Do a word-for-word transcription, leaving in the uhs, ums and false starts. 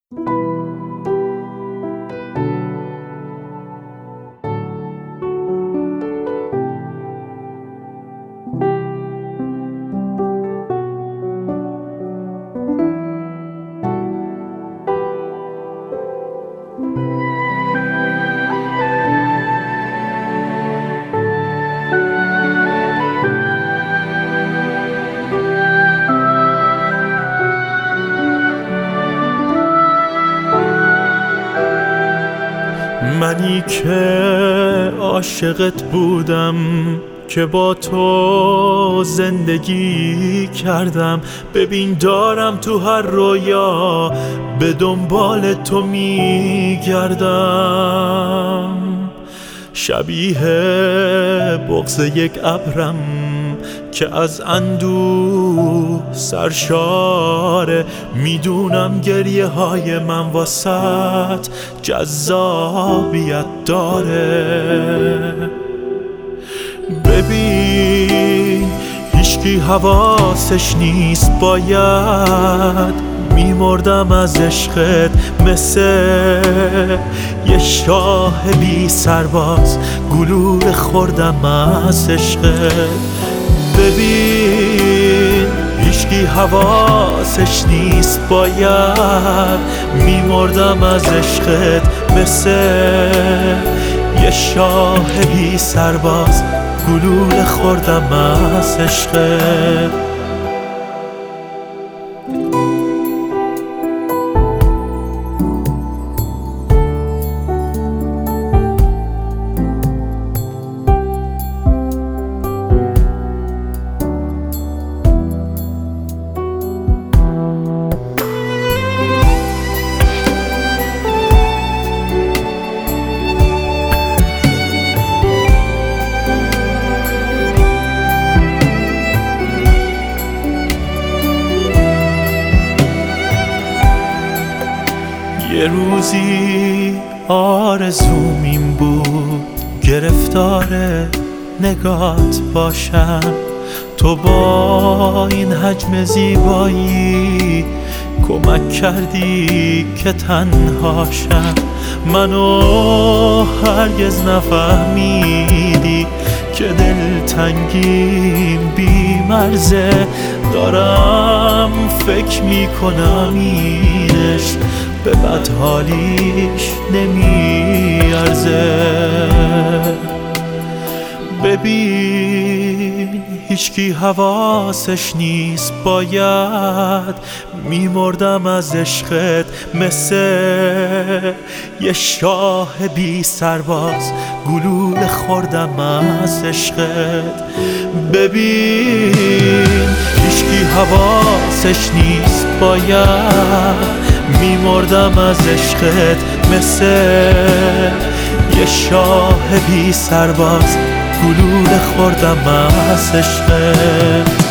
منی که عاشقت بودم، که با تو زندگی کردم. ببین دارم تو هر رویا به دنبال تو میگردم. شبیه بغض یک ابرم که از اندوه سرشاره. میدونم گریه های من واسط جذابیت داره. ببین هیچکی حواسش نیست، باید میمردم از عشقت مثل یه شاه بی سرباز. گلوله خوردم از عشقت. ببین هیچکی حواسش نیست، باید میمردم از عشقت مثل یه شاه بی سرباز. گلوله خوردم از عشقت. یه روزی آرزوم این بود گرفتار نگات باشم. تو با این حجم زیبایی کمک کردی که تنهاشم. منو هرگز نفهمیدی که دلتنگیم بی مرزه. دارم فکر میکنم اینش به بدحالیش نمیارزه. ببین هیچکی حواسش نیست، باید میمردم از عشقت مثل یه شاه بی سرباز. گلوله خوردم از عشقت. ببین هیچکی حواسش نیست، باید میمردم از عشقت مثل یه شاه بی سرباز. گلوله خوردم از عشقت.